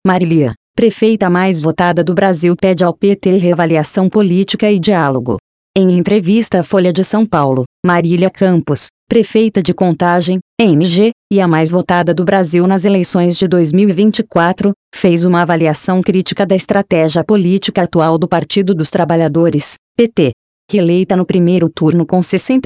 Marília, prefeita mais votada do Brasil, pede ao PT reavaliação política e diálogo. Em entrevista à Folha de São Paulo, Marília Campos, prefeita de Contagem, MG, e a mais votada do Brasil nas eleições de 2024, fez uma avaliação crítica da estratégia política atual do Partido dos Trabalhadores, PT. Reeleita no primeiro turno com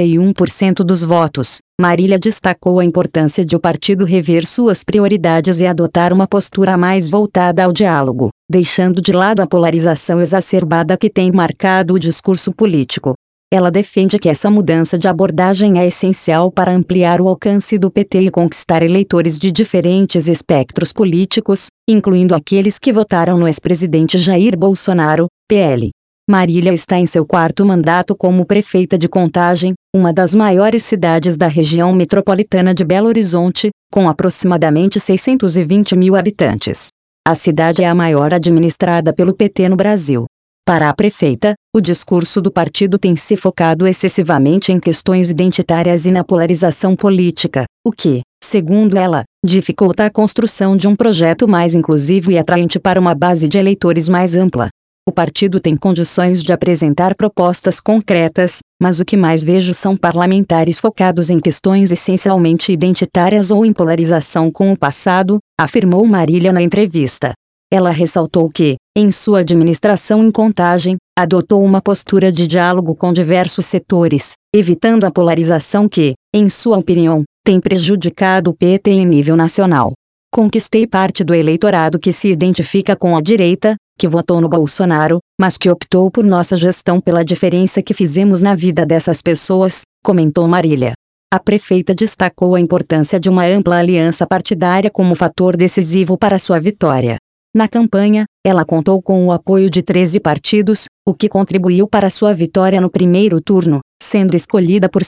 61% dos votos, Marília destacou a importância de o partido rever suas prioridades e adotar uma postura mais voltada ao diálogo, deixando de lado a polarização exacerbada que tem marcado o discurso político. Ela defende que essa mudança de abordagem é essencial para ampliar o alcance do PT e conquistar eleitores de diferentes espectros políticos, incluindo aqueles que votaram no ex-presidente Jair Bolsonaro, PL. Marília está em seu quarto mandato como prefeita de Contagem, uma das maiores cidades da região metropolitana de Belo Horizonte, com aproximadamente 620 mil habitantes. A cidade é a maior administrada pelo PT no Brasil. Para a prefeita, o discurso do partido tem se focado excessivamente em questões identitárias e na polarização política, o que, segundo ela, dificulta a construção de um projeto mais inclusivo e atraente para uma base de eleitores mais ampla. O partido tem condições de apresentar propostas concretas, mas o que mais vejo são parlamentares focados em questões essencialmente identitárias ou em polarização com o passado, afirmou Marília na entrevista. Ela ressaltou que, em sua administração em Contagem, adotou uma postura de diálogo com diversos setores, evitando a polarização que, em sua opinião, tem prejudicado o PT em nível nacional. Conquistei parte do eleitorado que se identifica com a direita, que votou no Bolsonaro, mas que optou por nossa gestão pela diferença que fizemos na vida dessas pessoas, comentou Marília. A prefeita destacou a importância de uma ampla aliança partidária como fator decisivo para sua vitória. Na campanha, ela contou com o apoio de 13 partidos, o que contribuiu para sua vitória no primeiro turno, sendo escolhida por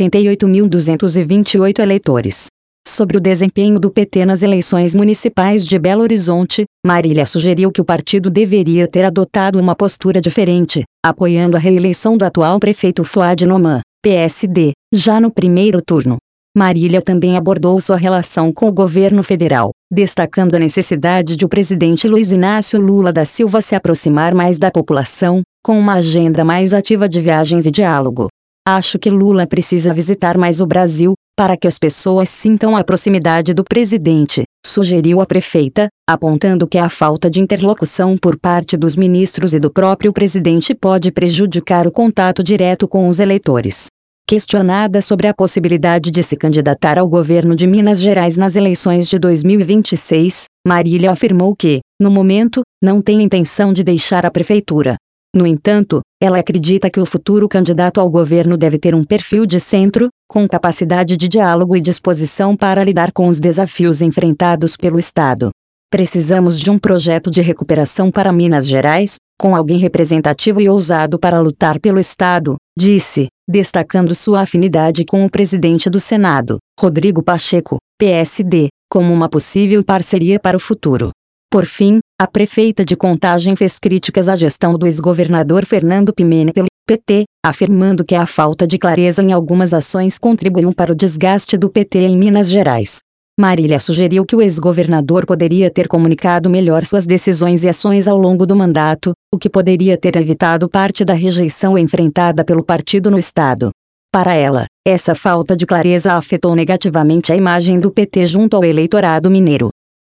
188.228 eleitores. Sobre o desempenho do PT nas eleições municipais de Belo Horizonte, Marília sugeriu que o partido deveria ter adotado uma postura diferente, apoiando a reeleição do atual prefeito Fuad Noman, PSD, já no primeiro turno. Marília também abordou sua relação com o governo federal, destacando a necessidade de o presidente Luiz Inácio Lula da Silva se aproximar mais da população, com uma agenda mais ativa de viagens e diálogo. Acho que Lula precisa visitar mais o Brasil, para que as pessoas sintam a proximidade do presidente, sugeriu a prefeita, apontando que a falta de interlocução por parte dos ministros e do próprio presidente pode prejudicar o contato direto com os eleitores. Questionada sobre a possibilidade de se candidatar ao governo de Minas Gerais nas eleições de 2026, Marília afirmou que, no momento, não tem intenção de deixar a prefeitura. No entanto, ela acredita que o futuro candidato ao governo deve ter um perfil de centro, com capacidade de diálogo e disposição para lidar com os desafios enfrentados pelo Estado. Precisamos de um projeto de recuperação para Minas Gerais, com alguém representativo e ousado para lutar pelo Estado, disse, destacando sua afinidade com o presidente do Senado, Rodrigo Pacheco, PSD, como uma possível parceria para o futuro. Por fim, a prefeita de Contagem fez críticas à gestão do ex-governador Fernando Pimentel, PT, afirmando que a falta de clareza em algumas ações contribuiu para o desgaste do PT em Minas Gerais. Marília sugeriu que o ex-governador poderia ter comunicado melhor suas decisões e ações ao longo do mandato, o que poderia ter evitado parte da rejeição enfrentada pelo partido no estado. Para ela, essa falta de clareza afetou negativamente a imagem do PT junto ao eleitorado mineiro.